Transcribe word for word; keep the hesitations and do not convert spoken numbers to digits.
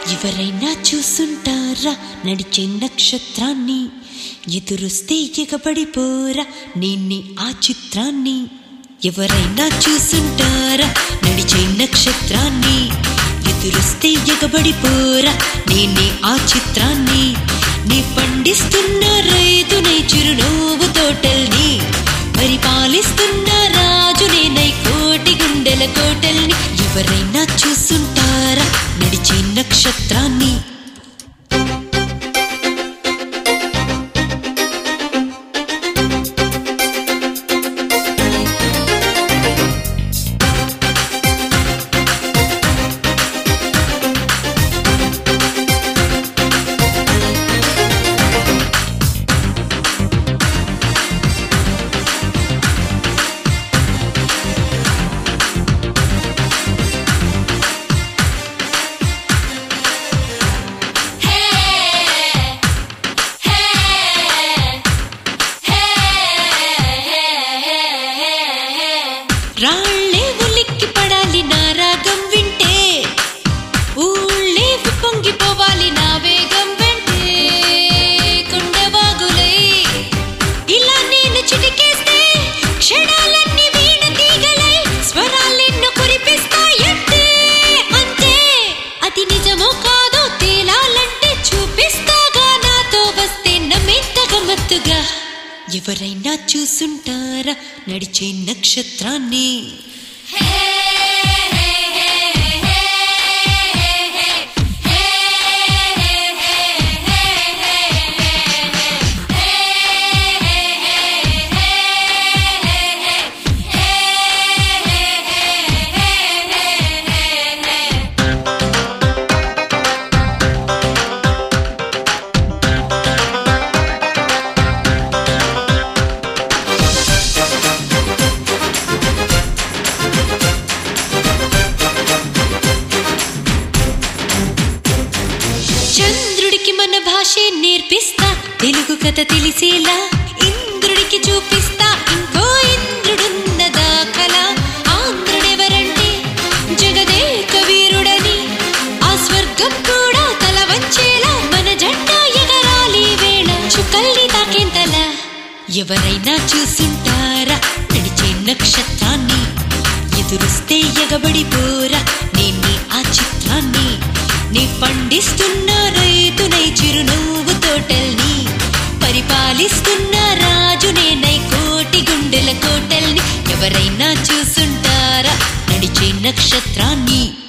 ఎవరైనా చూసుంటారా నడిచే నక్షత్రాన్ని, ఎదురొస్తే ఎగబడిపోరా నేనే ఆ చిత్రాన్ని. ఎవరైనా చూసుంటారా నడిచే నక్షత్రాన్ని, ఎదురొస్తే ఎగబడిపోరా నేనే ఆ చిత్రాన్ని. నీ పండిస్తున్న రైతునై చిరునవ్వు తోటల్ని, పరిపాలిస్తున్న రాజునేనై కోటి గుండెల కోటల్ని. ఎవరైనా చూసుంటారా నడిచే నక్షత్రాన్ని. రాళ్ళే ఉలిక్కి పడాలి నా రాగం వింటే, ఊళ్ళే పొంగిపోవాలి నా వేగం వెంటే. కొండవాగులై ఇలా నేను చిటికేస్తే క్షణాలన్నీ వీణ తీగలై స్వరాలెన్నో కురిపిస్తాయంటే. అంతే అది నిజమో కాదో తేలాలంటే చూపిస్తాగా, నాతో వస్తే నమ్మేంత గమ్మత్తుగా. ఎవరైనా చూసుంటారా నడిచే నక్షత్రాన్ని. చంద్రుడికి మన భాషే నేర్పిస్తా, తెలుగు కథ తెలిసేలా ఇంద్రుడికి చూపిస్తా ఇంకో ఇంద్రుడున్న దాఖల. ఆంధ్రుడెవరంటే జగదేక వీరుడని, ఆ స్వర్గం కూడా తల వంచేలా మన జెండా ఎగరాలి వేళ చుక్కల్ని తాకేంతలా. ఎవరైనా చూసుంటారా నడిచే నక్షత్రాన్ని, ఎదురొస్తే ఎగబడిపోరా నేనే ఆ చిత్రాన్ని. నీ పండిస్తున్న రైతునై చిరునవ్వు తోటల్ని, పరిపాలిస్తున్న రాజునేనై కోటి గుండెల కోటల్ని. ఎవరైనా చూసుంటారా నడిచే నక్షత్రాన్ని.